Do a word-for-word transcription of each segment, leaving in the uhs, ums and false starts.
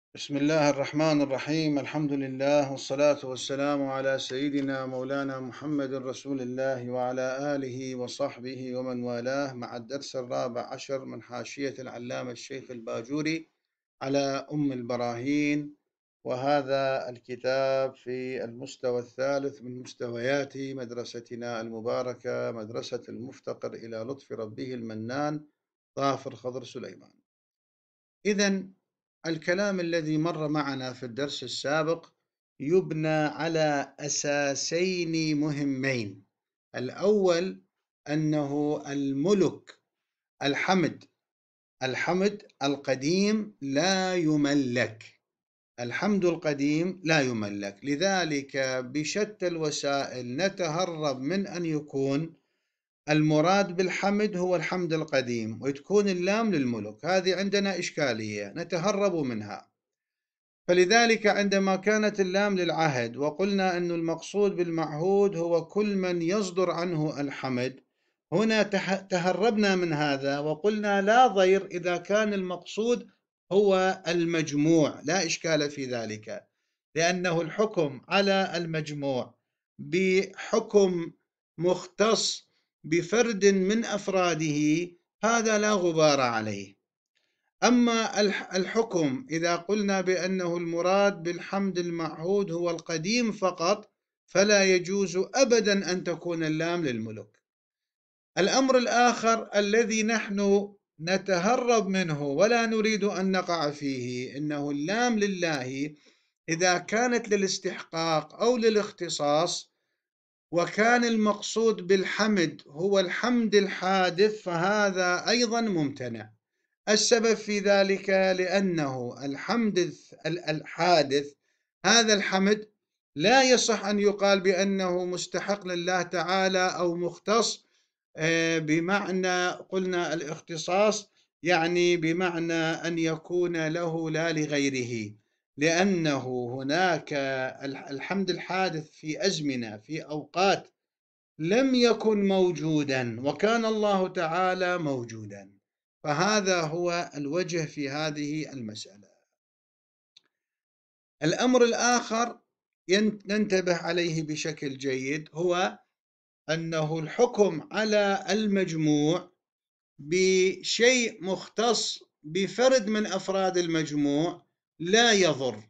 بسم الله الرحمن الرحيم. الحمد لله والصلاة والسلام على سيدنا مولانا محمد رسول الله وعلى آله وصحبه ومن والاه، مع الدرس الرابع عشر من حاشية العلامة الشيخ الباجوري على أم البراهين. وهذا الكتاب في المستوى الثالث من مستويات مدرستنا المباركة، مدرسة المفتقر إلى لطف ربه المنان ظافر خضر سليمان. إذن الكلام الذي مر معنا في الدرس السابق يبنى على أساسين مهمين. الأول أنه الملك الحمد الحمد القديم لا يملك، الحمد القديم لا يملك، لذلك بشتى الوسائل نتهرب من أن يكون المراد بالحمد هو الحمد القديم وتكون اللام للملك. هذه عندنا إشكالية نتهرب منها، فلذلك عندما كانت اللام للعهد وقلنا أن المقصود بالمعهود هو كل من يصدر عنه الحمد، هنا تهربنا من هذا وقلنا لا ضير إذا كان المقصود هو المجموع، لا إشكال في ذلك، لأنه الحكم على المجموع بحكم مختص بفرد من أفراده هذا لا غبار عليه. أما الحكم إذا قلنا بأنه المراد بالحمد المعهود هو القديم فقط، فلا يجوز أبدا أن تكون اللام للملك. الأمر الآخر الذي نحن نتهرب منه ولا نريد أن نقع فيه، إنه اللام لله إذا كانت للاستحقاق أو للاختصاص وكان المقصود بالحمد هو الحمد الحادث، فهذا أيضا ممتنع. السبب في ذلك لأنه الحمد الحادث هذا الحمد لا يصح أن يقال بأنه مستحق لله تعالى أو مختص بمعنى قلنا الاختصاص، يعني بمعنى أن يكون له لا لغيره، لأنه هناك الحمد الحادث في أزمنة في أوقات لم يكن موجودا وكان الله تعالى موجودا، فهذا هو الوجه في هذه المسألة. الأمر الآخر ننتبه عليه بشكل جيد هو أنه الحكم على المجموع بشيء مختص بفرد من أفراد المجموع لا يضر.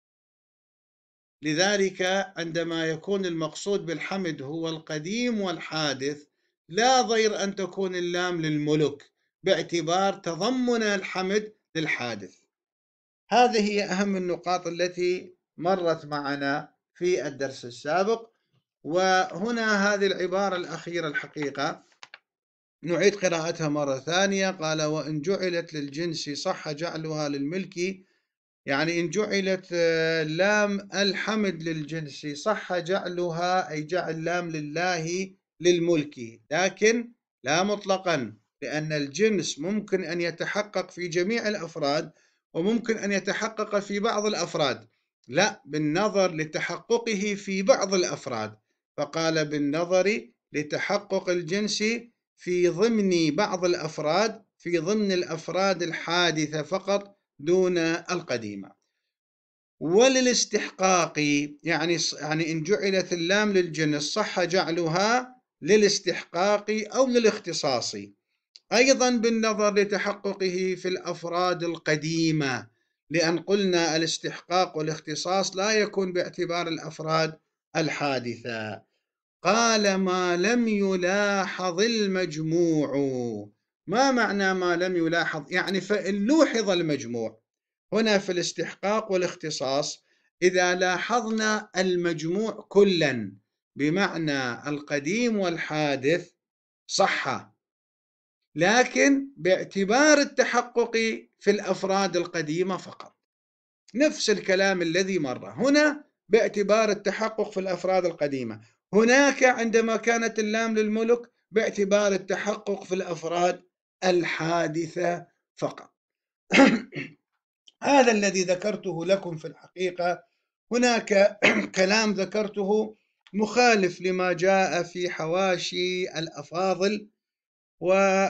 لذلك عندما يكون المقصود بالحمد هو القديم والحادث لا ضير أن تكون اللام للملك باعتبار تضمن الحمد للحادث. هذه هي أهم النقاط التي مرت معنا في الدرس السابق. وهنا هذه العبارة الأخيرة الحقيقة نعيد قراءتها مرة ثانية. قال: وإن جعلت للجنس صح جعلها للملك، يعني إن جعلت لام الحمد للجنس صح جعلها أي جعل لام لله للملك، لكن لا مطلقا، لأن الجنس ممكن أن يتحقق في جميع الأفراد وممكن أن يتحقق في بعض الأفراد، لا، بالنظر لتحققه في بعض الأفراد، فقال بالنظر لتحقق الجنس في ضمن بعض الأفراد، في ضمن الأفراد الحادثة فقط دون القديمة. وللاستحقاق يعني يعني إن جعلت اللام للجنس صح جعلها للاستحقاق أو للاختصاص، أيضا بالنظر لتحققه في الأفراد القديمة، لأن قلنا الاستحقاق والاختصاص لا يكون باعتبار الأفراد الحادثة. قال: ما لم يلاحظ المجموع. ما معنى ما لم يلاحظ؟ يعني فإن لوحظ المجموع هنا في الاستحقاق والاختصاص، إذا لاحظنا المجموع كلا بمعنى القديم والحادث صح، لكن باعتبار التحقق في الأفراد القديمة فقط. نفس الكلام الذي مر هنا باعتبار التحقق في الأفراد القديمة، هناك عندما كانت اللام للملك باعتبار التحقق في الأفراد الحادثة فقط. هذا الذي ذكرته لكم. في الحقيقة هناك كلام ذكرته مخالف لما جاء في حواشي الأفاضل،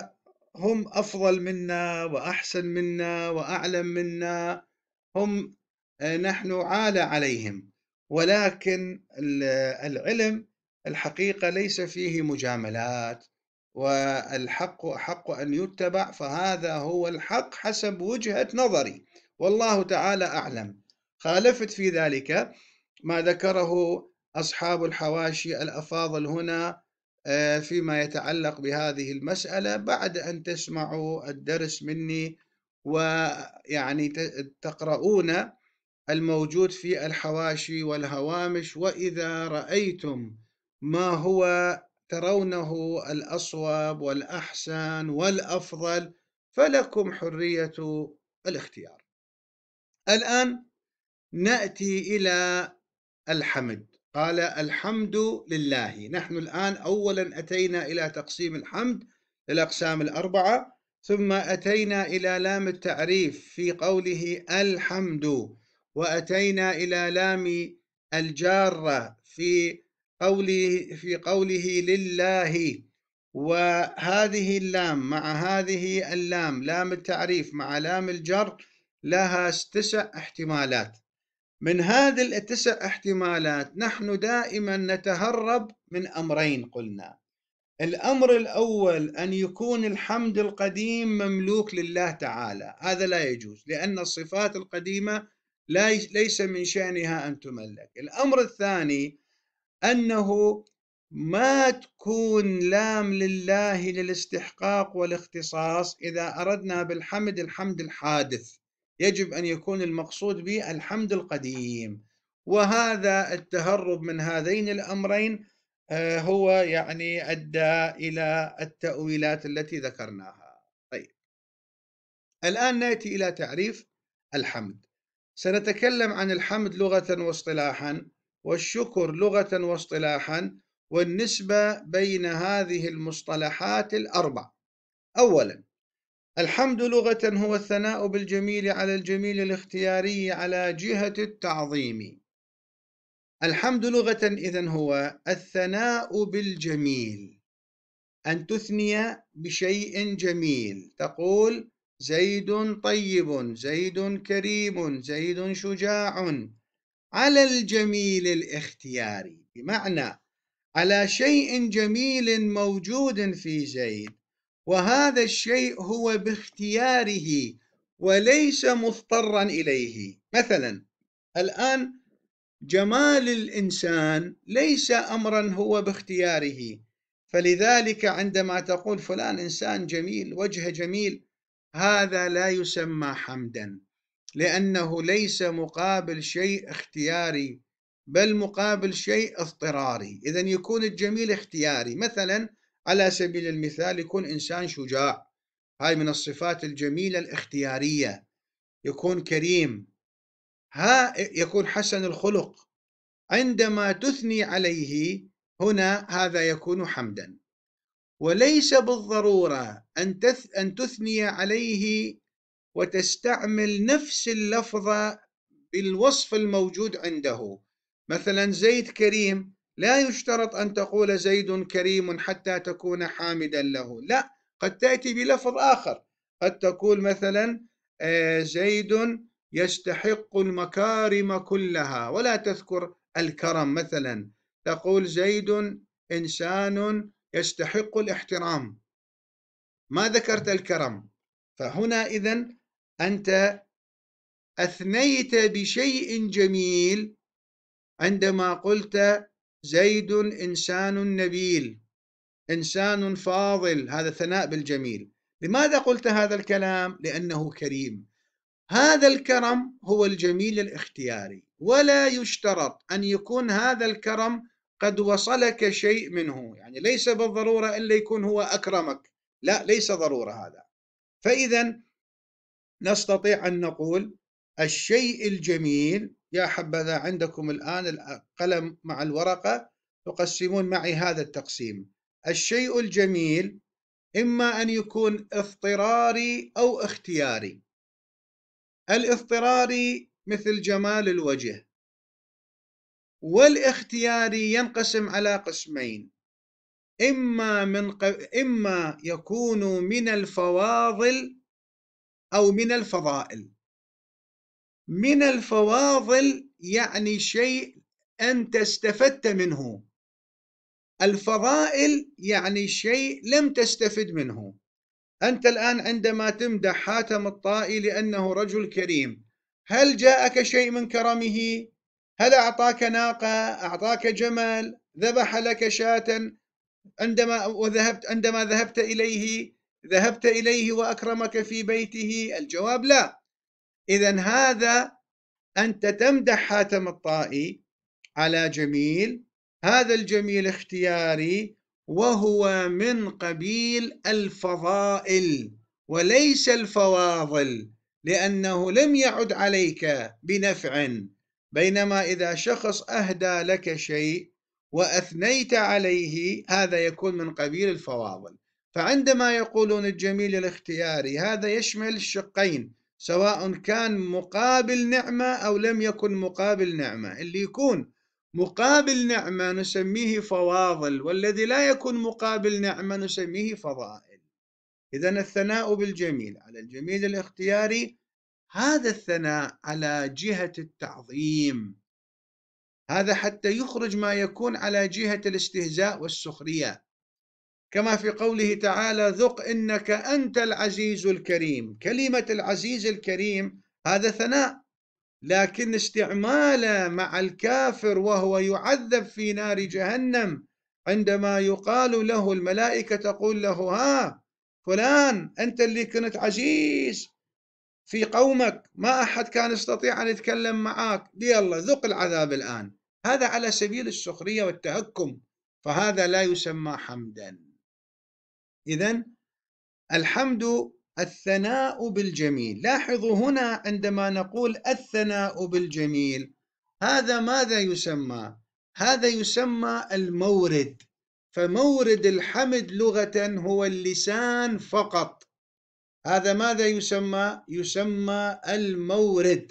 وهم أفضل منا وأحسن منا وأعلم منا، هم نحن عالة عليهم، ولكن العلم الحقيقة ليس فيه مجاملات، والحق أحق أن يتبع، فهذا هو الحق حسب وجهة نظري، والله تعالى أعلم. خالفت في ذلك ما ذكره أصحاب الحواشي الأفاضل هنا فيما يتعلق بهذه المسألة، بعد أن تسمعوا الدرس مني ويعني تقرؤون الموجود في الحواشي والهوامش، وإذا رأيتم ما هو ترونه الأصوب والأحسن والأفضل فلكم حرية الاختيار. الآن نأتي إلى الحمد. قال الحمد لله. نحن الآن أولا أتينا إلى تقسيم الحمد للأقسام الأربعة، ثم أتينا إلى لام التعريف في قوله الحمد، وأتينا إلى لام الجارة في قوله في قوله لله، وهذه اللام مع هذه اللام، لام التعريف مع لام الجر، لها تسع احتمالات. من هذه التسع احتمالات نحن دائما نتهرب من أمرين قلنا. الأمر الأول أن يكون الحمد القديم مملوك لله تعالى، هذا لا يجوز، لأن الصفات القديمة ليس من شأنها أن تملك. الأمر الثاني أنه ما تكون لام لله للاستحقاق والاختصاص. إذا أردنا بالحمد الحمد الحادث، يجب أن يكون المقصود به الحمد القديم، وهذا التهرب من هذين الأمرين هو يعني أدى إلى التأويلات التي ذكرناها. طيب، الآن نأتي إلى تعريف الحمد. سنتكلم عن الحمد لغة واصطلاحا، والشكر لغة واصطلاحا، والنسبة بين هذه المصطلحات الأربع. أولا، الحمد لغة هو الثناء بالجميل على الجميل الاختياري على جهة التعظيم. الحمد لغة إذن هو الثناء بالجميل، أن تثني بشيء جميل، تقول زيد طيب، زيد كريم، زيد شجاع، على الجميل الاختياري، بمعنى على شيء جميل موجود في زيد، وهذا الشيء هو باختياره وليس مضطرا إليه. مثلا الآن جمال الإنسان ليس أمرا هو باختياره، فلذلك عندما تقول فلان إنسان جميل، وجهه جميل، هذا لا يسمى حمدا، لأنه ليس مقابل شيء اختياري، بل مقابل شيء اضطراري. إذن يكون الجميل اختياري. مثلا على سبيل المثال يكون إنسان شجاع، هاي من الصفات الجميلة الاختيارية. يكون كريم، ها يكون حسن الخلق. عندما تثني عليه هنا هذا يكون حمدا، وليس بالضرورة أن أن تثني عليه وتستعمل نفس اللفظة بالوصف الموجود عنده. مثلا زيد كريم، لا يشترط أن تقول زيد كريم حتى تكون حامدا له، لا، قد تأتي بلفظ آخر. قد تقول مثلا زيد يستحق المكارم كلها، ولا تذكر الكرم. مثلا تقول زيد إنسان يستحق الاحترام، ما ذكرت الكرم. فهنا إذن أنت أثنيت بشيء جميل عندما قلت زيد إنسان نبيل، إنسان فاضل، هذا ثناء بالجميل. لماذا قلت هذا الكلام؟ لأنه كريم. هذا الكرم هو الجميل الاختياري، ولا يشترط أن يكون هذا الكرم قد وصلك شيء منه، يعني ليس بالضرورة إلا يكون هو أكرمك، لا، ليس ضرورة هذا. فإذا نستطيع أن نقول الشيء الجميل. يا حبذا عندكم الآن القلم مع الورقة، تقسمون معي هذا التقسيم. الشيء الجميل إما أن يكون اضطراري أو اختياري. الاضطراري مثل جمال الوجه، والاختياري ينقسم على قسمين، إما من ق... إما يكون من الفواضل أو من الفضائل. من الفواضل يعني شيء أنت استفدت منه، الفضائل يعني شيء لم تستفد منه. أنت الآن عندما تمدح حاتم الطائي لأنه رجل كريم، هل جاءك شيء من كرمه؟ هل أعطاك ناقة؟ أعطاك جمل؟ ذبح لك شاة عندما وذهبت عندما ذهبت إليه؟ ذهبت إليه وأكرمك في بيته؟ الجواب لا. إذن هذا أنت تمدح حاتم الطائي على جميل، هذا الجميل اختياري وهو من قبيل الفضائل وليس الفواضل، لأنه لم يعد عليك بنفع. بينما إذا شخص أهدى لك شيء وأثنيت عليه هذا يكون من قبيل الفواضل. فعندما يقولون الجميل الاختياري هذا يشمل الشقين، سواء كان مقابل نعمة أو لم يكن مقابل نعمة. اللي يكون مقابل نعمة نسميه فواضل، والذي لا يكون مقابل نعمة نسميه فضائل. إذن الثناء بالجميل على الجميل الاختياري هذا الثناء على جهة التعظيم، هذا حتى يخرج ما يكون على جهة الاستهزاء والسخرية، كما في قوله تعالى: ذق إنك أنت العزيز الكريم. كلمة العزيز الكريم هذا ثناء، لكن استعماله مع الكافر وهو يعذب في نار جهنم، عندما يقال له الملائكة تقول له: ها فلان أنت اللي كنت عزيز في قومك، ما أحد كان يستطيع أن يتكلم معك، يلا ذق العذاب الآن. هذا على سبيل السخرية والتهكم، فهذا لا يسمى حمدا. إذن الحمد الثناء بالجميل. لاحظوا هنا عندما نقول الثناء بالجميل هذا ماذا يسمى؟ هذا يسمى المورد. فمورد الحمد لغة هو اللسان فقط، هذا ماذا يسمى؟ يسمى المورد.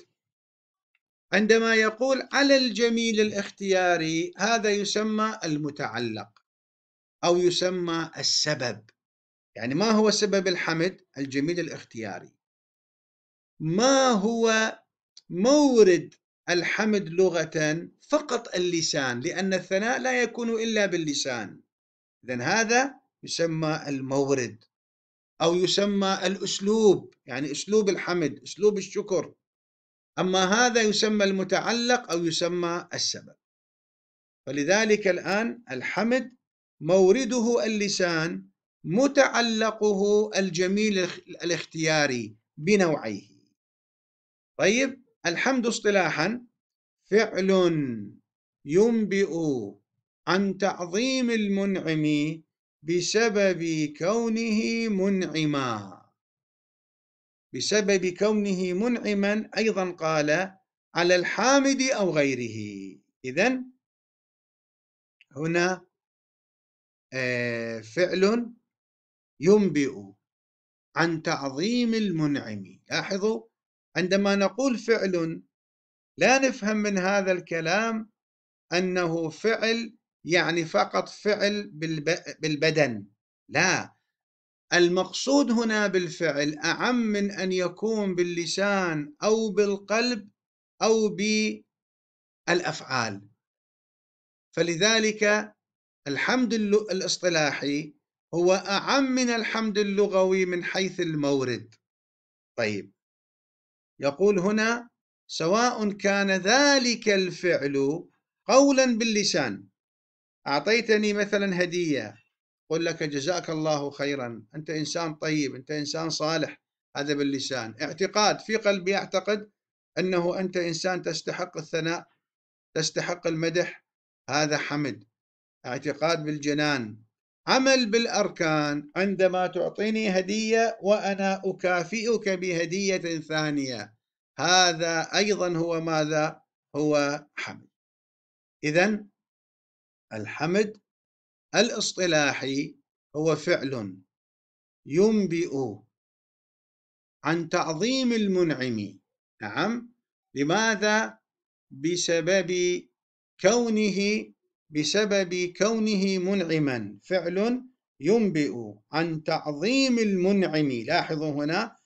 عندما يقول على الجميل الاختياري هذا يسمى المتعلق أو يسمى السبب. يعني ما هو سبب الحمد؟ الجميل الاختياري. ما هو مورد الحمد لغة؟ فقط اللسان، لأن الثناء لا يكون إلا باللسان. إذن هذا يسمى المورد، أو يسمى الأسلوب، يعني أسلوب الحمد، أسلوب الشكر. أما هذا يسمى المتعلق أو يسمى السبب. فلذلك الآن الحمد مورده اللسان، متعلقه الجميل الاختياري بنوعيه. طيب، الحمد اصطلاحا فعل ينبئ عن تعظيم المنعم بسبب كونه منعما. بسبب كونه منعما أيضا قال على الحامد أو غيره. إذن هنا فعل ينبئ عن تعظيم المنعم. لاحظوا عندما نقول فعل لا نفهم من هذا الكلام أنه فعل يعني فقط فعل بالبدن، لا، المقصود هنا بالفعل أعم من أن يكون باللسان أو بالقلب أو بالأفعال. فلذلك الحمد الاصطلاحي هو أعم من الحمد اللغوي من حيث المورد. طيب، يقول هنا سواء كان ذلك الفعل قولا باللسان، أعطيتني مثلا هدية، قل لك جزاك الله خيرا، أنت إنسان طيب، أنت إنسان صالح، هذا باللسان. اعتقاد في قلبي أعتقد أنه أنت إنسان تستحق الثناء، تستحق المدح، هذا حمد، اعتقاد بالجنان. عمل بالأركان، عندما تعطيني هدية وأنا أكافئك بهدية ثانية، هذا أيضا هو ماذا؟ هو حمد. إذن الحمد الاصطلاحي هو فعل ينبئ عن تعظيم المنعم. نعم، لماذا؟ بسبب كونه بسبب كونه منعما، فعل ينبئ عن تعظيم المنعم. لاحظوا هنا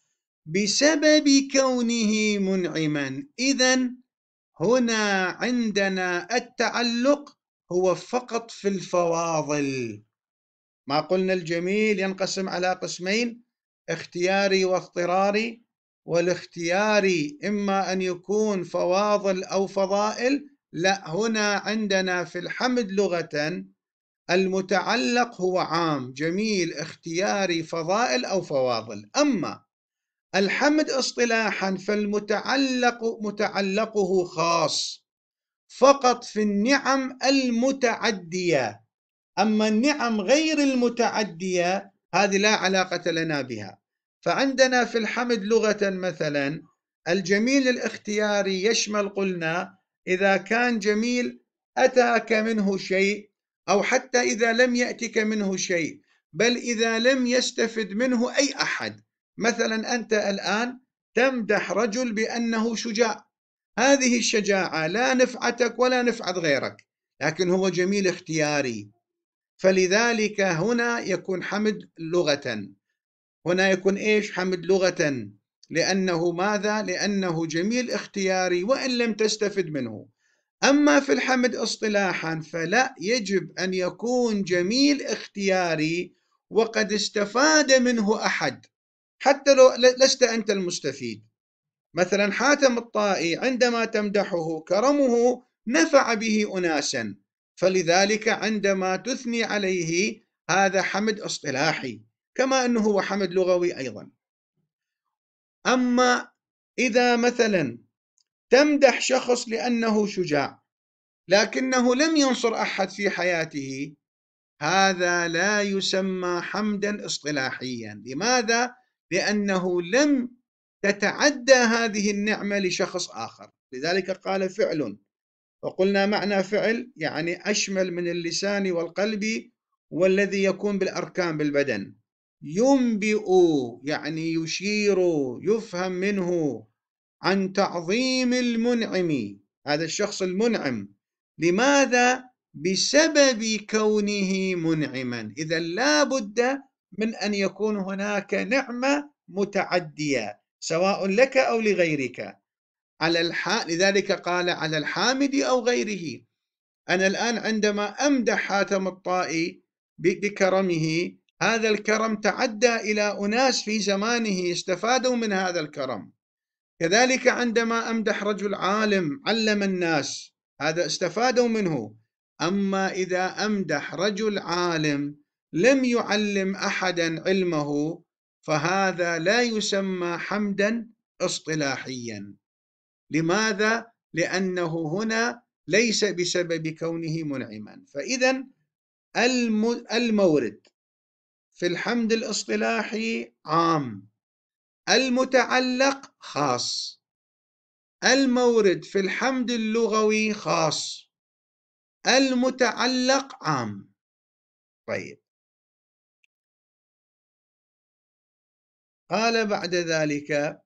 بسبب كونه منعما. إذن هنا عندنا التعلق هو فقط في الفواضل. ما قلنا الجميل ينقسم على قسمين: اختياري واضطراري، والاختياري إما أن يكون فواضل أو فضائل. لا، هنا عندنا في الحمد لغة المتعلق هو عام: جميل، اختياري، فضائل أو فواضل. أما الحمد اصطلاحا فالمتعلق متعلقه خاص فقط في النعم المتعدية. أما النعم غير المتعدية هذه لا علاقة لنا بها. فعندنا في الحمد لغة مثلا الجميل الاختياري يشمل، قلنا، إذا كان جميل أتاك منه شيء، أو حتى إذا لم يأتك منه شيء، بل إذا لم يستفد منه أي أحد. مثلا أنت الآن تمدح رجل بأنه شجاع، هذه الشجاعة لا نفعتك ولا نفعت غيرك، لكن هو جميل اختياري، فلذلك هنا يكون حمد لغة. هنا يكون إيش؟ حمد لغة. لأنه ماذا؟ لأنه جميل اختياري وإن لم تستفد منه. أما في الحمد اصطلاحا فلا، يجب أن يكون جميل اختياري وقد استفاد منه أحد، حتى لو لست أنت المستفيد. مثلا حاتم الطائي عندما تمدحه كرمه نفع به أناسا، فلذلك عندما تثني عليه هذا حمد اصطلاحي، كما أنه هو حمد لغوي أيضا. أما إذا مثلا تمدح شخص لأنه شجاع لكنه لم ينصر أحد في حياته، هذا لا يسمى حمدا اصطلاحيا. لماذا؟ لأنه لم تتعدى هذه النعمة لشخص آخر، لذلك قال فعل. وقلنا معنى فعل يعني أشمل من اللسان والقلب والذي يكون بالأركان بالبدن. ينبئ يعني يشير، يفهم منه عن تعظيم المنعم، هذا الشخص المنعم. لماذا؟ بسبب كونه منعما. إذا لا بد من أن يكون هناك نعمة متعدية سواء لك أو لغيرك. على الح... لذلك قال على الحامد أو غيره. أنا الآن عندما أمدح حاتم الطائي بكرمه، هذا الكرم تعدى إلى أناس في زمانه استفادوا من هذا الكرم. كذلك عندما أمدح رجل عالم علم الناس، هذا استفادوا منه. أما إذا أمدح رجل عالم لم يعلم أحدا علمه، فهذا لا يسمى حمدا اصطلاحيا. لماذا؟ لأنه هنا ليس بسبب كونه منعما. فإذا المورد في الحمد الاصطلاحي عام، المتعلق خاص. المورد في الحمد اللغوي خاص، المتعلق عام. طيب، قال بعد ذلك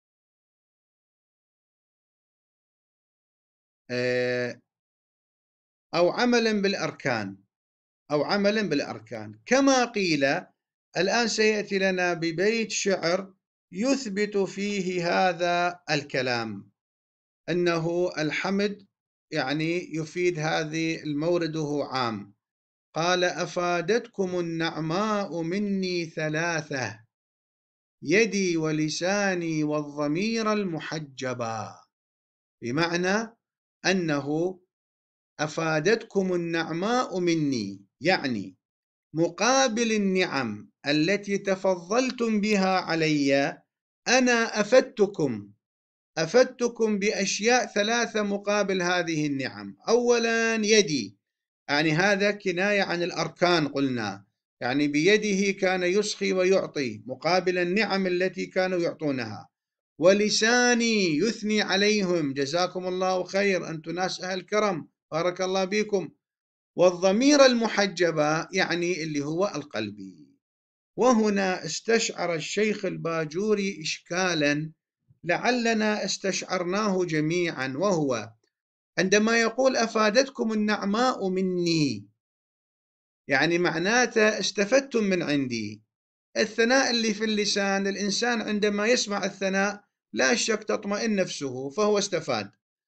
أو عملا بالأركان، أو عملا بالأركان كما قيل. الآن سيأتي لنا ببيت شعر يثبت فيه هذا الكلام، أنه الحمد يعني يفيد هذه المورد هو عام. قال: أفادتكم النعماء مني ثلاثة، يدي ولساني والضمير المحجبا. بمعنى أنه أفادتكم النعماء مني، يعني مقابل النعم التي تفضلتم بها علي أنا أفدتكم أفدتكم بأشياء ثلاثة مقابل هذه النعم. أولا يدي، يعني هذا كناية عن الأركان قلنا، يعني بيده كان يسخي ويعطي مقابل النعم التي كانوا يعطونها. ولساني يثني عليهم، جزاكم الله خير، أنتم ناس أهل كرم، بارك الله بكم. والضمير المحجبة يعني اللي هو القلبي. وهنا استشعر الشيخ الباجوري إشكالا لعلنا استشعرناه جميعا، وهو عندما يقول أفادتكم النعماء مني، يعني معناته استفدتم من عندي. الثناء اللي في اللسان، الإنسان عندما يسمع الثناء لا شك تطمئن نفسه فهو استفاد.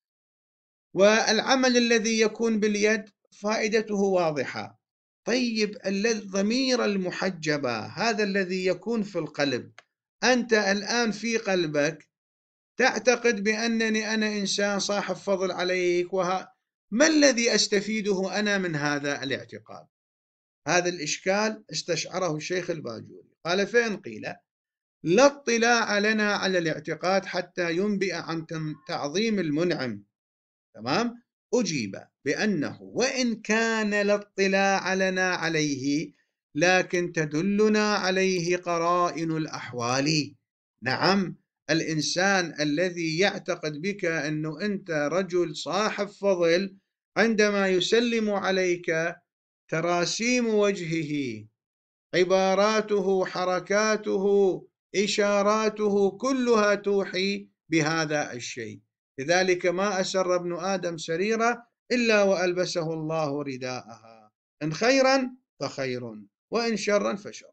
والعمل الذي يكون باليد فائدته واضحة. طيب الضمير المحجبة هذا الذي يكون في القلب، أنت الآن في قلبك تعتقد بأنني أنا إنسان صاحب فضل عليك، وها ما الذي أستفيده أنا من هذا الاعتقاد؟ هذا الإشكال استشعره الشيخ الباجوري، قال: فإن قيل لا اطلاع لنا على الاعتقاد حتى ينبئ عن تعظيم المنعم، تمام؟ أجيب بأنه وإن كان لا اطلاع لنا عليه لكن تدلنا عليه قرائن الأحوال. نعم، الإنسان الذي يعتقد بك أنه أنت رجل صاحب فضل عندما يسلم عليك تراسيم وجهه، عباراته، حركاته، إشاراته كلها توحي بهذا الشيء. لذلك ما أسر ابن آدم سريرة إلا وألبسه الله رداءها، إن خيرا فخير وإن شرا فشر.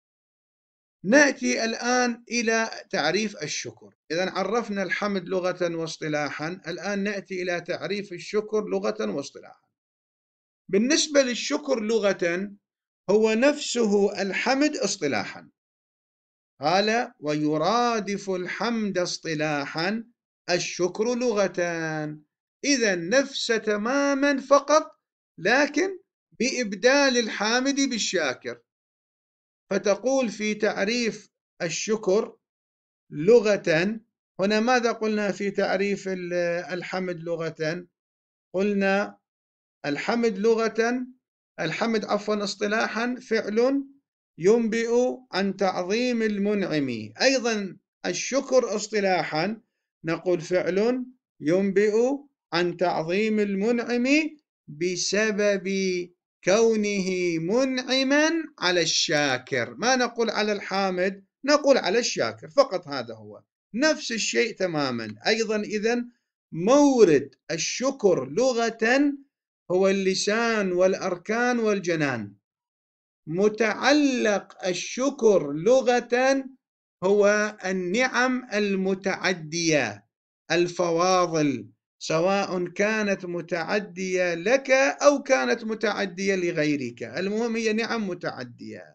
نأتي الآن إلى تعريف الشكر. إذا عرفنا الحمد لغة واصطلاحا، الآن نأتي إلى تعريف الشكر لغة واصطلاحا. بالنسبة للشكر لغة هو نفسه الحمد اصطلاحا. قال: ويرادف الحمد اصطلاحا الشكر لغتان. إذا نفس تماما فقط، لكن بإبدال الحامد بالشاكر. فتقول في تعريف الشكر لغة، هنا ماذا قلنا في تعريف الحمد لغة؟ قلنا الحمد لغة الحمد عفوا اصطلاحا فعل ينبئ عن تعظيم المنعم. أيضا الشكر اصطلاحا نقول فعل ينبئ عن تعظيم المنعم بسبب كونه منعما على الشاكر. ما نقول على الحامد، نقول على الشاكر فقط. هذا هو نفس الشيء تماما. أيضا إذن مورد الشكر لغة هو اللسان والأركان والجنان. متعلق الشكر لغة هو النعم المتعدية، الفواضل، سواء كانت متعدية لك أو كانت متعدية لغيرك، المهم هي نعم متعدية.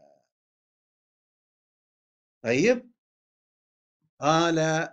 طيب، قال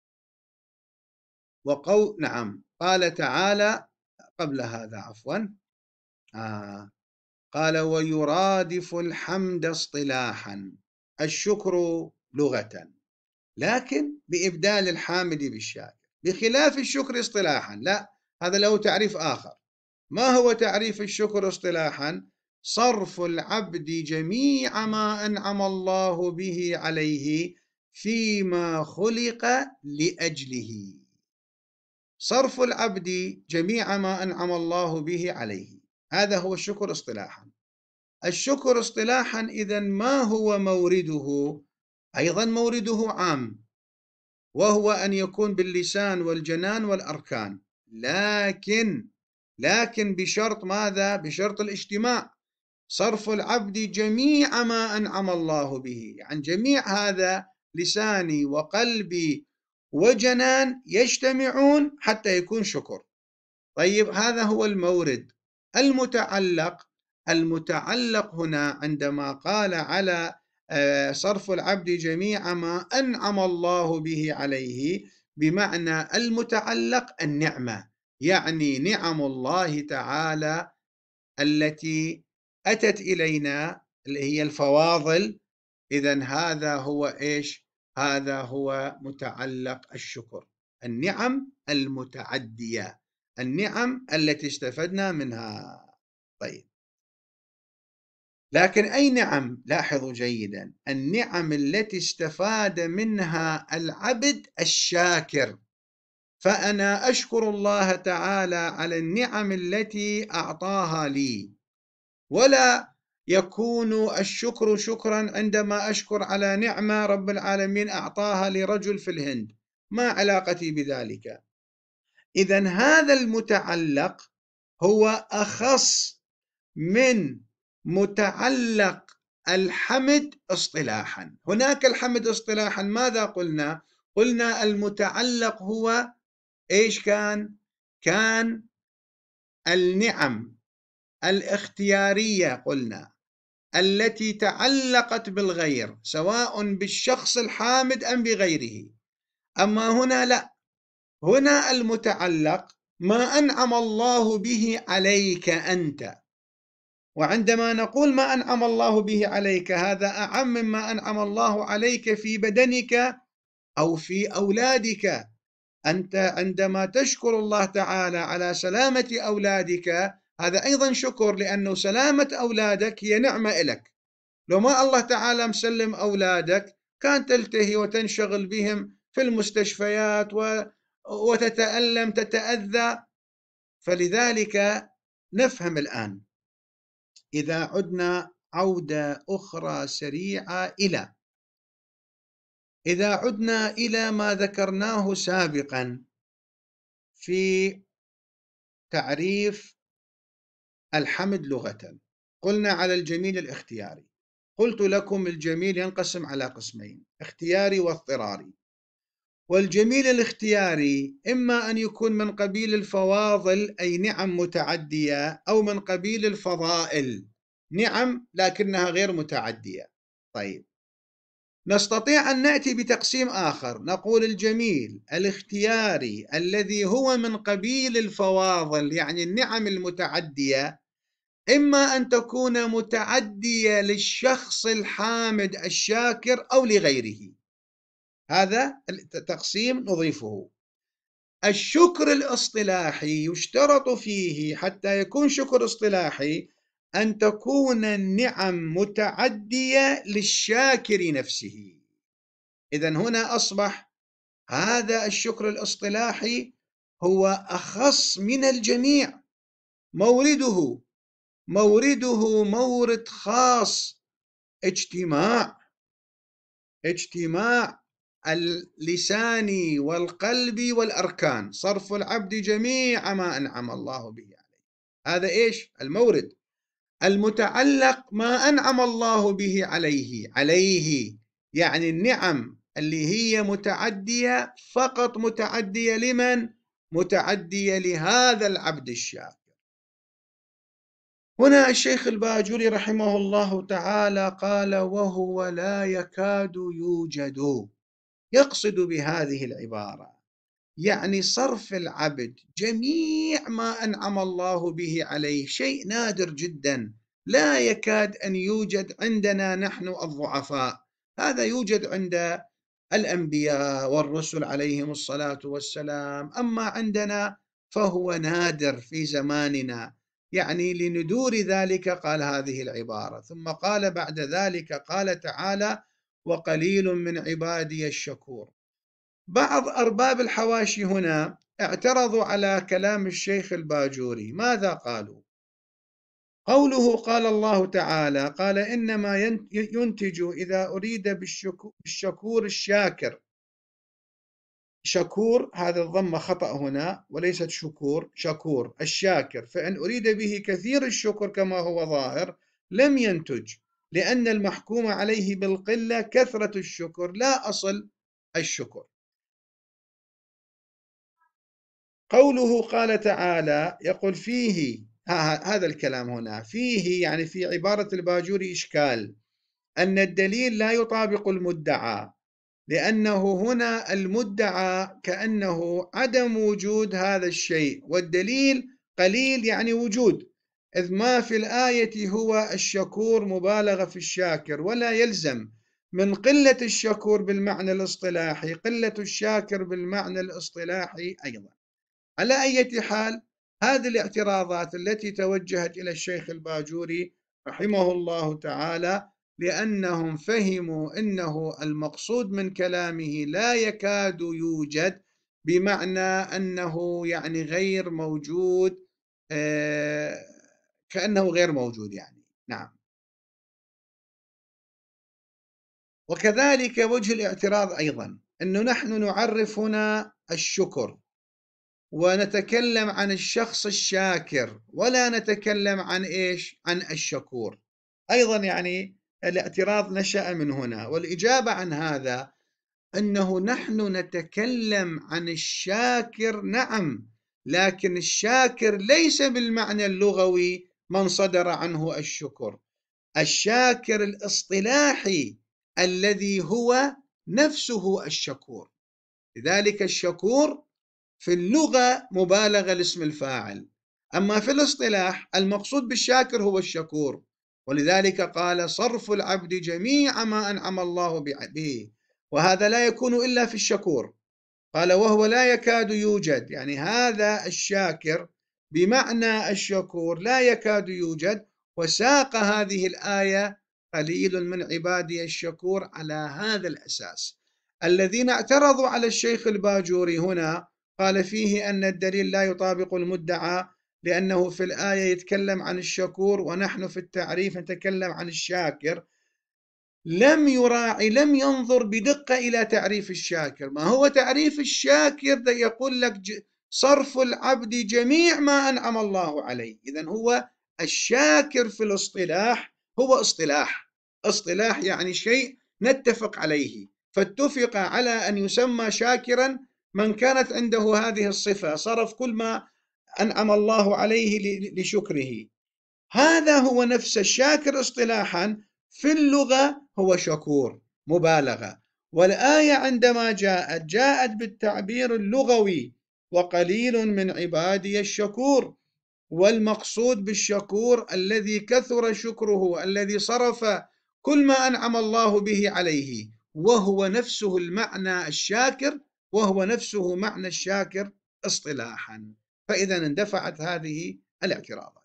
وقو نعم قال تعالى قبل هذا عفوا آه قال: ويرادف الحمد اصطلاحا الشكر لغة، لكن بإبدال الحامد بالشاكر، بخلاف الشكر اصطلاحا. لا، هذا له تعريف آخر. ما هو تعريف الشكر اصطلاحا؟ صرف العبد جميع ما أنعم الله به عليه فيما خلق لأجله. صرف العبد جميع ما أنعم الله به عليه، هذا هو الشكر اصطلاحا. الشكر اصطلاحا إذن ما هو مورده؟ أيضا مورده عام، وهو أن يكون باللسان والجنان والأركان، لكن لكن بشرط ماذا؟ بشرط الاجتماع. صرف العبد جميع ما أنعم الله به، يعني جميع هذا لساني وقلبي وجنان يجتمعون حتى يكون شكر. طيب، هذا هو المورد. المتعلق المتعلق هنا عندما قال على صرف العبد جميع ما أنعم الله به عليه، بمعنى المتعلق النعمة، يعني نعم الله تعالى التي أتت إلينا اللي هي الفواضل. إذن هذا هو إيش؟ هذا هو متعلق الشكر، النعم المتعدية، النعم التي استفدنا منها. طيب، لكن أي نعم؟ لاحظوا جيدا، النعم التي استفاد منها العبد الشاكر. فأنا أشكر الله تعالى على النعم التي أعطاها لي، ولا يكون الشكر شكرا عندما أشكر على نعمة رب العالمين أعطاها لرجل في الهند، ما علاقتي بذلك؟ إذن هذا المتعلق هو أخص من متعلق الحمد اصطلاحا. هناك الحمد اصطلاحا ماذا قلنا؟ قلنا المتعلق هو إيش كان؟ كان النعم الاختيارية قلنا التي تعلقت بالغير سواء بالشخص الحامد أم بغيره. أما هنا لا، هنا المتعلق ما أنعم الله به عليك أنت. وعندما نقول ما أنعم الله به عليك هذا أعم مما أنعم الله عليك في بدنك أو في أولادك. أنت عندما تشكر الله تعالى على سلامة أولادك هذا أيضا شكر، لأنه سلامة أولادك هي نعمة لك. لو ما الله تعالى مسلم أولادك كان تلتهي وتنشغل بهم في المستشفيات وتتألم تتأذى. فلذلك نفهم الآن إذا عدنا عودة أخرى سريعة إلى إذا عدنا إلى ما ذكرناه سابقا في تعريف الحمد لغة، قلنا على الجميل الاختياري. قلت لكم الجميل ينقسم على قسمين، اختياري واضطراري. والجميل الاختياري إما أن يكون من قبيل الفواضل أي نعم متعدية، أو من قبيل الفضائل نعم لكنها غير متعدية. طيب، نستطيع أن نأتي بتقسيم آخر، نقول الجميل الاختياري الذي هو من قبيل الفواضل يعني النعم المتعدية إما أن تكون متعدية للشخص الحامد الشاكر أو لغيره. هذا التقسيم نضيفه. الشكر الاصطلاحي يشترط فيه حتى يكون شكر اصطلاحي أن تكون النعم متعدية للشاكر نفسه. إذن هنا أصبح هذا الشكر الاصطلاحي هو أخص من الجميع، مورده مورده مورد خاص، اجتماع اجتماع اللسان والقلب والأركان، صرف العبد جميع ما أنعم الله به عليه. هذا إيش المورد المتعلق ما أنعم الله به عليه عليه يعني النعم اللي هي متعدية فقط، متعدية لمن؟ متعدية لهذا العبد الشاكر. هنا الشيخ الباجوري رحمه الله تعالى قال وهو لا يكاد يوجد، يقصد بهذه العبارة يعني صرف العبد جميع ما أنعم الله به عليه، شيء نادر جدا لا يكاد أن يوجد عندنا نحن الضعفاء. هذا يوجد عند الأنبياء والرسل عليهم الصلاة والسلام، أما عندنا فهو نادر في زماننا. يعني لندور ذلك قال هذه العبارة. ثم قال بعد ذلك قال تعالى وقليل من عبادي الشكور. بعض أرباب الحواشي هنا اعترضوا على كلام الشيخ الباجوري. ماذا قالوا؟ قوله قال الله تعالى قال إنما ينتج إذا أريد بالشكور الشاكر. شكور هذا الضمة خطأ هنا وليست شكور، شكور الشاكر، فإن أريد به كثير الشكر كما هو ظاهر لم ينتج، لأن المحكوم عليه بالقلة كثرة الشكر لا أصل الشكر. قوله قال تعالى يقول فيه، هذا الكلام هنا فيه يعني في عبارة الباجوري إشكال، أن الدليل لا يطابق المدعى، لأنه هنا المدعى كأنه عدم وجود هذا الشيء، والدليل قليل يعني وجود، إذ ما في الآية هو الشكور مبالغة في الشاكر، ولا يلزم من قلة الشكور بالمعنى الاصطلاحي قلة الشاكر بالمعنى الاصطلاحي أيضا. على أي حال هذه الاعتراضات التي توجهت إلى الشيخ الباجوري رحمه الله تعالى لأنهم فهموا أنه المقصود من كلامه لا يكاد يوجد بمعنى أنه يعني غير موجود، آه كأنه غير موجود يعني. نعم. وكذلك وجه الاعتراض أيضا أنه نحن نعرف هنا الشكر ونتكلم عن الشخص الشاكر ولا نتكلم عن إيش؟ عن الشكور. أيضا يعني الاعتراض نشأ من هنا، والإجابة عن هذا أنه نحن نتكلم عن الشاكر، نعم، لكن الشاكر ليس بالمعنى اللغوي من صدر عنه الشكر، الشاكر الاصطلاحي الذي هو نفسه الشكور. لذلك الشكور في اللغة مبالغة لاسم الفاعل، أما في الاصطلاح المقصود بالشاكر هو الشكور. ولذلك قال صرف العبد جميع ما أنعم الله به، وهذا لا يكون إلا في الشكور. قال وهو لا يكاد يوجد، يعني هذا الشاكر بمعنى الشكور لا يكاد يوجد. وساق هذه الآية قليل من عبادي الشكور على هذا الأساس. الذين اعترضوا على الشيخ الباجوري هنا قال فيه أن الدليل لا يطابق المدعى، لأنه في الآية يتكلم عن الشكور ونحن في التعريف نتكلم عن الشاكر. لم يراعي، لم ينظر بدقة إلى تعريف الشاكر. ما هو تعريف الشاكر؟ يقول لك صرف العبد جميع ما أنعم الله عليه. إذن هو الشاكر في الاصطلاح هو اصطلاح، اصطلاح يعني شيء نتفق عليه، فاتفق على أن يسمى شاكرا من كانت عنده هذه الصفة، صرف كل ما أنعم الله عليه لشكره. هذا هو نفس الشاكر اصطلاحا، في اللغة هو شكور مبالغة. والآية عندما جاءت جاءت بالتعبير اللغوي وقليل من عبادي الشكور، والمقصود بالشكور الذي كثر شكره، الذي صرف كل ما أنعم الله به عليه، وهو نفسه المعنى الشاكر، وهو نفسه معنى الشاكر اصطلاحا. فإذا اندفعت هذه الاعتراضات.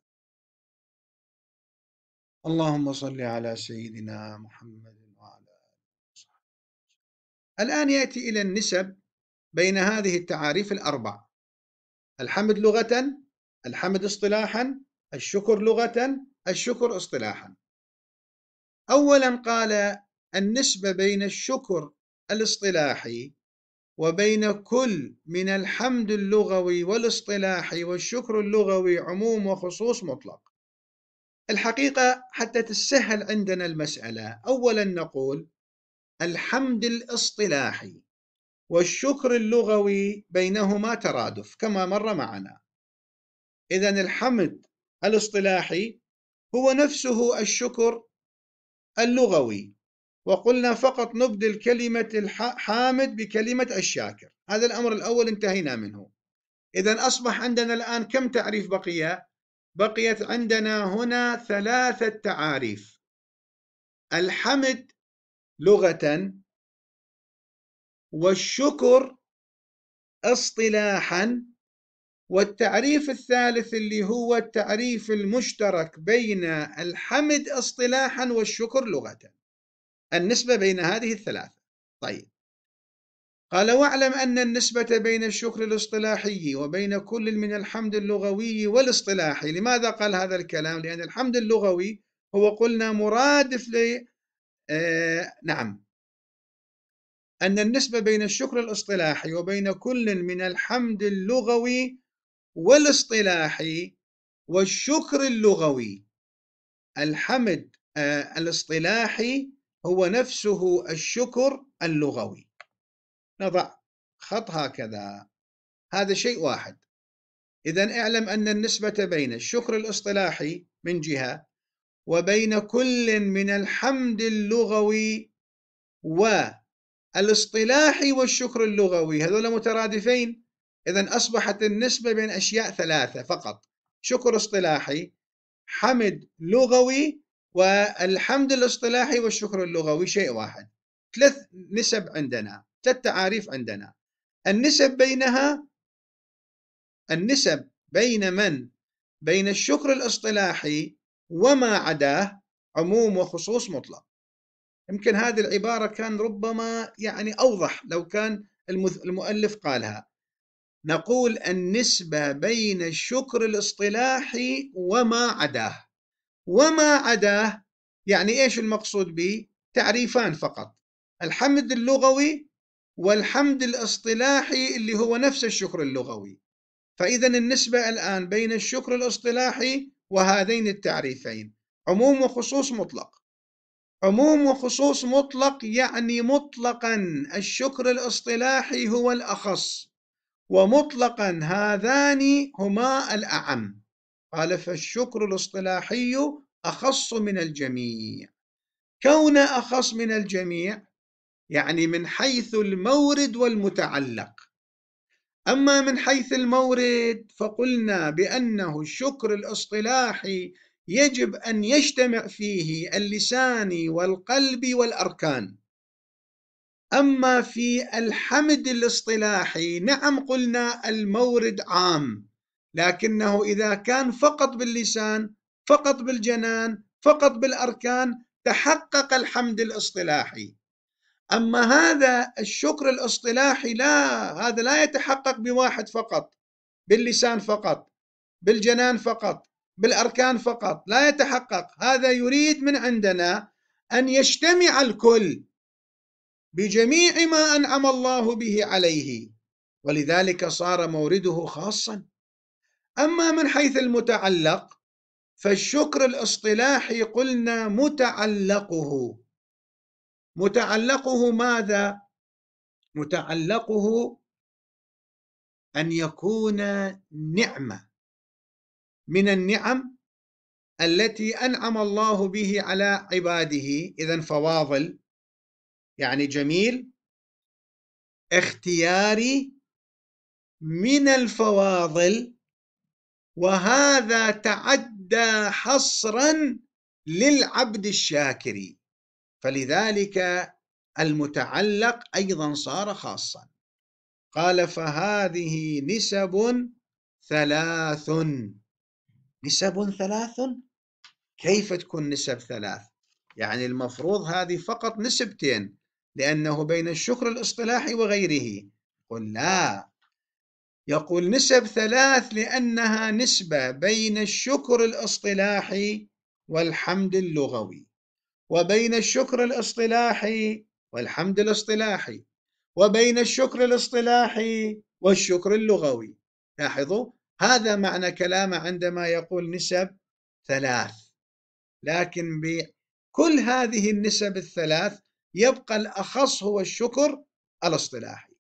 اللهم صل على سيدنا محمد وعلى آله وصحبه. الآن يأتي إلى النسب بين هذه التعاريف الأربع: الحمد لغة، الحمد اصطلاحا، الشكر لغة، الشكر اصطلاحا. أولا قال النسبة بين الشكر الاصطلاحي وبين كل من الحمد اللغوي والاصطلاحي والشكر اللغوي عموم وخصوص مطلق. الحقيقة حتى تسهل عندنا المسألة، أولا نقول الحمد الاصطلاحي والشكر اللغوي بينهما ترادف كما مر معنا. إذن الحمد الاصطلاحي هو نفسه الشكر اللغوي، وقلنا فقط نبدل كلمة الحامد بكلمة الشاكر. هذا الأمر الأول انتهينا منه. إذن أصبح عندنا الآن كم تعريف بقي؟ بقيت عندنا هنا ثلاثة تعاريف: الحمد لغة، والشكر اصطلاحا، والتعريف الثالث اللي هو التعريف المشترك بين الحمد اصطلاحا والشكر لغة. النسبة بين هذه الثلاثة. طيب، قال واعلم أن النسبة بين الشكر الاصطلاحي وبين كل من الحمد اللغوي والاصطلاحي. لماذا قال هذا الكلام؟ لأن الحمد اللغوي هو قلنا مرادف ل آه نعم أن النسبة بين الشكر الاصطلاحي وبين كل من الحمد اللغوي والاصطلاحي والشكر اللغوي. الحمد آه الاصطلاحي هو نفسه الشكر اللغوي. نضع خط هكذا، هذا شيء واحد. إذن اعلم أن النسبة بين الشكر الاصطلاحي من جهة وبين كل من الحمد اللغوي والاصطلاحي والشكر اللغوي هذول مترادفين. إذن أصبحت النسبة بين أشياء ثلاثة فقط: شكر اصطلاحي، حمد لغوي، والحمد الاصطلاحي والشكر اللغوي شيء واحد. ثلاث نسب عندنا، ثلاث تعاريف عندنا. النسب بينها، النسب بين من؟ بين الشكر الاصطلاحي وما عداه عموم وخصوص مطلق. يمكن هذه العبارة كان ربما يعني أوضح لو كان المؤلف قالها. نقول النسبة بين الشكر الاصطلاحي وما عداه. وما عداه يعني إيش المقصود به؟ تعريفان فقط: الحمد اللغوي والحمد الاصطلاحي اللي هو نفس الشكر اللغوي. فإذا النسبة الآن بين الشكر الاصطلاحي وهذين التعريفين عموم وخصوص مطلق. عموم وخصوص مطلق يعني مطلقا الشكر الاصطلاحي هو الأخص، ومطلقا هذان هما الأعم. قال فالشكر الاصطلاحي أخص من الجميع. كون أخص من الجميع يعني من حيث المورد والمتعلق. أما من حيث المورد فقلنا بأنه الشكر الاصطلاحي يجب أن يجتمع فيه اللسان والقلب والأركان. أما في الحمد الاصطلاحي نعم قلنا المورد عام، لكنه إذا كان فقط باللسان، فقط بالجنان، فقط بالأركان تحقق الحمد الاصطلاحي. أما هذا الشكر الاصطلاحي لا، هذا لا يتحقق بواحد فقط، باللسان فقط، بالجنان فقط، بالأركان فقط، لا يتحقق. هذا يريد من عندنا أن يجتمع الكل بجميع ما أنعم الله به عليه، ولذلك صار مورده خاصا. أما من حيث المتعلق فالشكر الاصطلاحي قلنا متعلقه متعلقه ماذا؟ متعلقه أن يكون نعمة من النعم التي أنعم الله به على عباده، إذن فواضل يعني جميل، اختياري من الفواضل، وهذا تعدى حصرا للعبد الشاكر، فلذلك المتعلق أيضا صار خاصا. قال فهذه نسب ثلاث. نسب ثلاث؟ كيف تكون نسب ثلاث؟ يعني المفروض هذه فقط نسبتين، لأنه بين الشكر الاصطلاحي وغيره. قل لا، يقول نسب ثلاث لأنها نسبة بين الشكر الاصطلاحي والحمد اللغوي، وبين الشكر الاصطلاحي والحمد الاصطلاحي، وبين الشكر الاصطلاحي والشكر اللغوي. لاحظوا هذا معنى كلامه عندما يقول نسب ثلاث، لكن بكل هذه النسب الثلاث يبقى الأخص هو الشكر الاصطلاحي.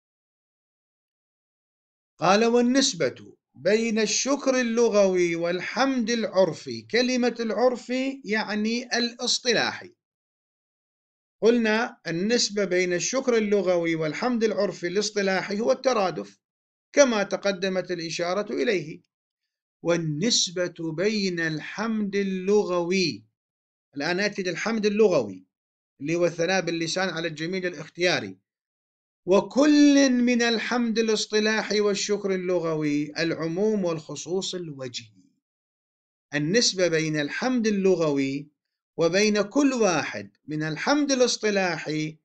قال والنسبة بين الشكر اللغوي والحمد العرفي. كلمة العرفي يعني الاصطلاحي. قلنا النسبة بين الشكر اللغوي والحمد العرفي الاصطلاحي هو الترادف كما تقدمت الإشارة إليه. والنسبة بين الحمد اللغوي، الآن نأتي للحمد اللغوي اللي هو الثناء باللسان على الجميل الاختياري، وكل من الحمد الاصطلاحي والشكر اللغوي العموم والخصوص الوجهي. النسبة بين الحمد اللغوي وبين كل واحد من الحمد الاصطلاحي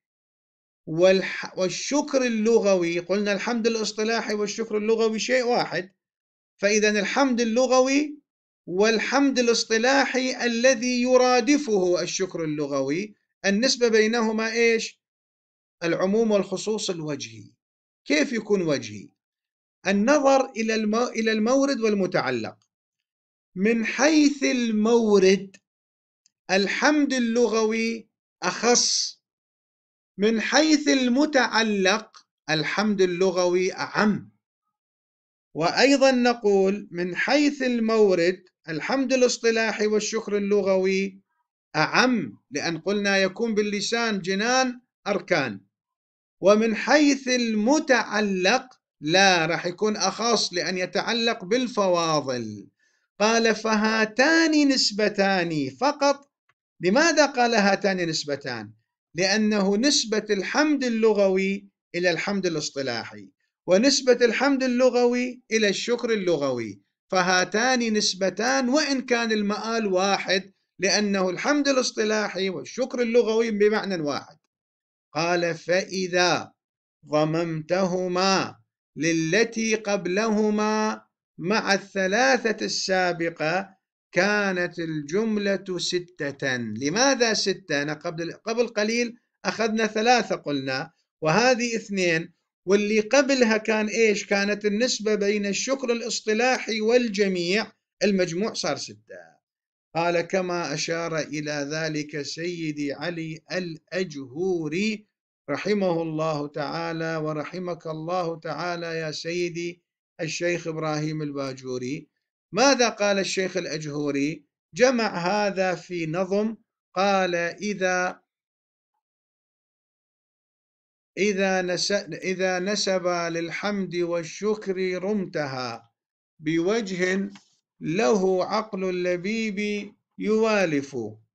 والشكر اللغوي، قلنا الحمد الاصطلاحي والشكر اللغوي شيء واحد، فإذا الحمد اللغوي والحمد الاصطلاحي الذي يرادفه الشكر اللغوي النسبة بينهما إيش؟ العموم والخصوص الوجهي. كيف يكون وجهي؟ النظر إلى المو... إلى المورد والمتعلق. من حيث المورد الحمد اللغوي أخص، من حيث المتعلق الحمد اللغوي أعم. وأيضا نقول من حيث المورد الحمد الاصطلاحي والشكر اللغوي أعم، لأن قلنا يكون باللسان جنان أركان. ومن حيث المتعلق لا، راح يكون أخص لأن يتعلق بالفواضل. قال فهاتان نسبتان فقط. لماذا قال هاتان نسبتان؟ لأنه نسبة الحمد اللغوي إلى الحمد الاصطلاحي، ونسبة الحمد اللغوي إلى الشكر اللغوي، فهاتان نسبتان وإن كان المآل واحد، لأنه الحمد الاصطلاحي والشكر اللغوي بمعنى واحد. قال فإذا ضممتهما للتي قبلهما مع الثلاثة السابقة كانت الجملة ستة. لماذا ستة؟ أنا قبل, قبل قليل أخذنا ثلاثة قلنا، وهذه اثنين، واللي قبلها كان إيش؟ كانت النسبة بين الشكر الاصطلاحي والجميع، المجموع صار ستة. قال: كما أشار إلى ذلك سيدي علي الأجهوري رحمه الله تعالى، ورحمك الله تعالى يا سيدي الشيخ إبراهيم الباجوري. ماذا قال الشيخ الأجهوري؟ جمع هذا في نظم، قال: إذا إذا إذا نسب للحمد والشكر رمتها بوجه له عقل اللبيب يوالف،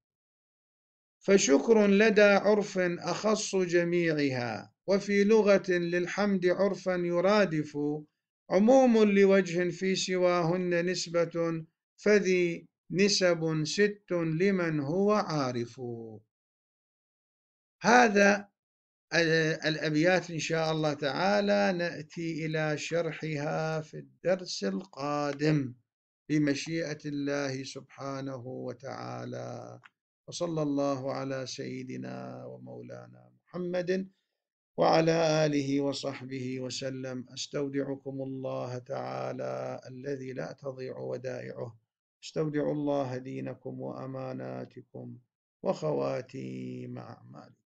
فشكر لدى عرف أخص جميعها، وفي لغة للحمد عرفا يرادف، عموم لوجه في سواهن نسبة، فذي نسب ست لمن هو عارف. هذا الأبيات إن شاء الله تعالى نأتي إلى شرحها في الدرس القادم بمشيئة الله سبحانه وتعالى. وصلى الله على سيدنا ومولانا محمد وعلى آله وصحبه وسلم. أستودعكم الله تعالى الذي لا تضيع ودائعه. استودع الله دينكم وأماناتكم وخواتيم أعمالكم.